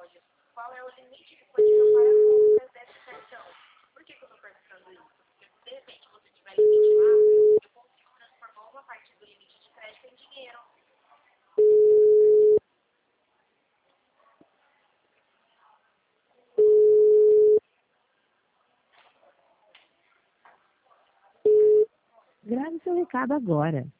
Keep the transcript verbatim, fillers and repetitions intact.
Qual é o limite disponível para compras desse cartão? Por que, que eu estou perguntando isso? Porque se de repente você tiver limite lá, eu consigo transformar uma parte do limite de crédito em dinheiro. Grave seu recado agora.